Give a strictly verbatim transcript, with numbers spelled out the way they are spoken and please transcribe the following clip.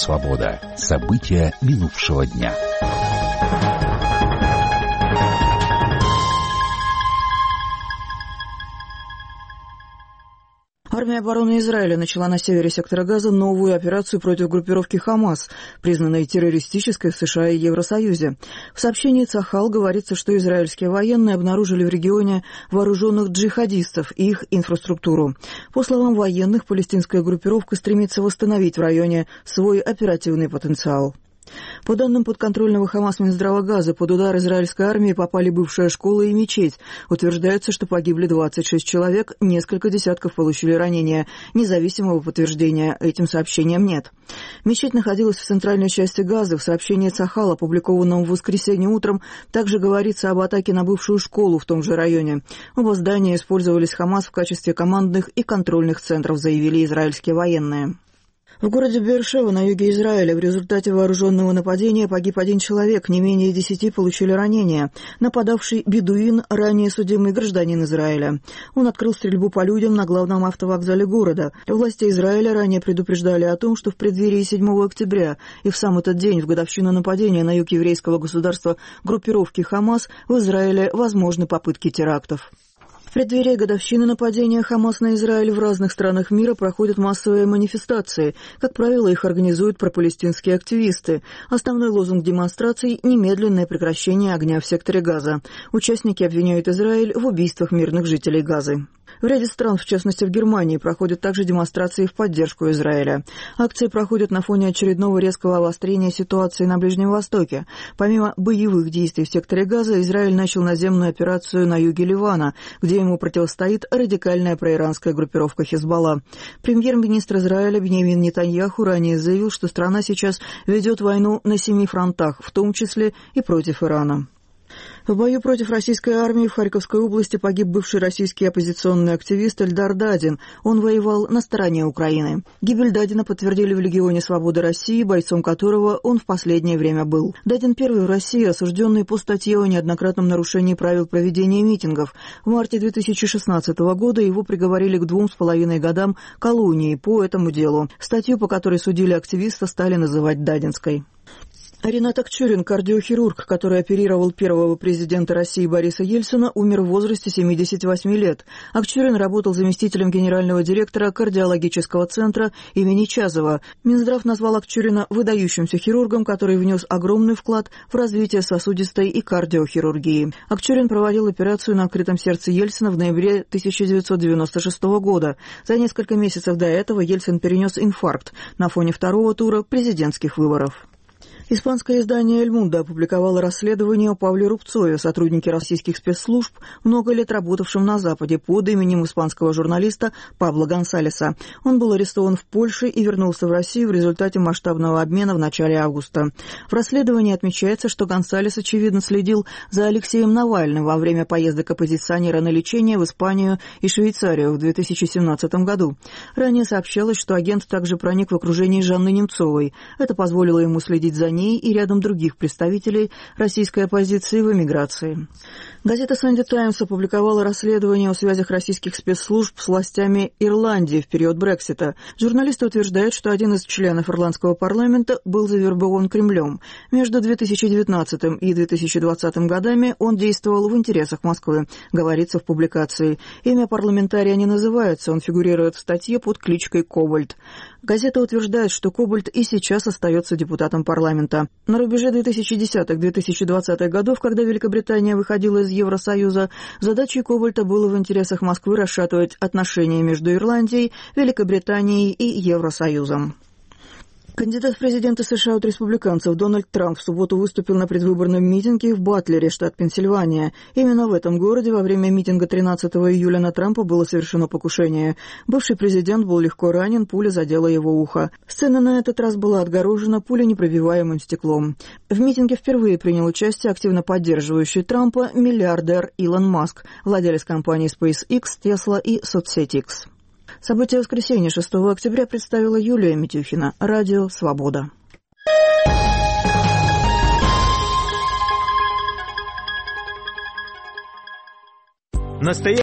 Свобода. События минувшего дня. Армия обороны Израиля начала на севере сектора Газа новую операцию против группировки «Хамас», признанной террористической в США и Евросоюзе. В сообщении Цахал говорится, что израильские военные обнаружили в регионе вооруженных джихадистов и их инфраструктуру. По словам военных, палестинская группировка стремится восстановить в районе свой оперативный потенциал. По данным подконтрольного ХАМАС Минздрава Газа, под удар израильской армии попали бывшая школа и мечеть. Утверждается, что погибли двадцать шесть человек, несколько десятков получили ранения. Независимого подтверждения этим сообщениям нет. Мечеть находилась в центральной части Газы. В сообщении Цахал, опубликованном в воскресенье утром, также говорится об атаке на бывшую школу в том же районе. Оба здания использовались ХАМАС в качестве командных и контрольных центров, заявили израильские военные. В городе Беэр-Шева на юге Израиля в результате вооруженного нападения погиб один человек, не менее десяти получили ранения. Нападавший бедуин, ранее судимый гражданин Израиля. Он открыл стрельбу по людям на главном автовокзале города. Власти Израиля ранее предупреждали о том, что в преддверии седьмого октября и в сам этот день, в годовщину нападения на юг еврейского государства группировки «Хамас», в Израиле возможны попытки терактов. В преддверии годовщины нападения ХАМАС на Израиль в разных странах мира проходят массовые манифестации. Как правило, их организуют пропалестинские активисты. Основной лозунг демонстраций – немедленное прекращение огня в секторе Газа. Участники обвиняют Израиль в убийствах мирных жителей Газы. В ряде стран, в частности в Германии, проходят также демонстрации в поддержку Израиля. Акции проходят на фоне очередного резкого обострения ситуации на Ближнем Востоке. Помимо боевых действий в секторе Газа, Израиль начал наземную операцию на юге Ливана, где ему противостоит радикальная проиранская группировка Хизбалла. Премьер-министр Израиля Биньямин Нетаньяху ранее заявил, что страна сейчас ведет войну на семи фронтах, в том числе и против Ирана. В бою против российской армии в Харьковской области погиб бывший российский оппозиционный активист Эльдар Дадин. Он воевал на стороне Украины. Гибель Дадина подтвердили в Легионе Свободы России, бойцом которого он в последнее время был. Дадин первый в России, осужденный по статье о неоднократном нарушении правил проведения митингов. В марте две тысячи шестнадцатого года его приговорили к двум с половиной годам колонии по этому делу. Статью, по которой судили активиста, стали называть Дадинской. Ринат Акчурин, кардиохирург, который оперировал первого президента России Бориса Ельцина, умер в возрасте семидесяти восьми лет. Акчурин работал заместителем генерального директора кардиологического центра имени Чазова. Минздрав назвал Акчурина выдающимся хирургом, который внес огромный вклад в развитие сосудистой и кардиохирургии. Акчурин проводил операцию на открытом сердце Ельцина в ноябре тысяча девятьсот девяносто шестого года. За несколько месяцев до этого Ельцин перенес инфаркт на фоне второго тура президентских выборов. Испанское издание «Эль Мундо» опубликовало расследование о Павле Рубцове, сотруднике российских спецслужб, много лет работавшем на Западе под именем испанского журналиста Пабло Гонсалеса. Он был арестован в Польше и вернулся в Россию в результате масштабного обмена в начале августа. В расследовании отмечается, что Гонсалес, очевидно, следил за Алексеем Навальным во время поездок оппозиционера на лечение в Испанию и Швейцарию в две тысячи семнадцатом году. Ранее сообщалось, что агент также проник в окружение Жанны Немцовой. Это позволило ему следить за ней и рядом других представителей российской оппозиции в эмиграции. Газета «Санди Таймс» опубликовала расследование о связях российских спецслужб с властями Ирландии в период Брексита. Журналисты утверждают, что один из членов ирландского парламента был завербован Кремлем. Между две тысячи девятнадцатым и две тысячи двадцатым годами он действовал в интересах Москвы, говорится в публикации. Имя парламентария не называется, он фигурирует в статье под кличкой Кобальт. Газета утверждает, что Кобальт и сейчас остается депутатом парламента. На рубеже две тысячи десятых - две тысячи двадцатых годов, когда Великобритания выходила из Евросоюза, задачей Кобальта было в интересах Москвы расшатывать отношения между Ирландией, Великобританией и Евросоюзом. Кандидат в президенты США от республиканцев Дональд Трамп в субботу выступил на предвыборном митинге в Батлере, штат Пенсильвания. Именно в этом городе во время митинга тринадцатого июля на Трампа было совершено покушение. Бывший президент был легко ранен, пуля задела его ухо. Сцена на этот раз была отгорожена пуленепробиваемым стеклом. В митинге впервые принял участие активно поддерживающий Трампа миллиардер Илон Маск, владелец компаний SpaceX, Tesla и соцсети X. События воскресенья шестого октября представила Юлия Митюхина. Радио «Свобода». Настоящий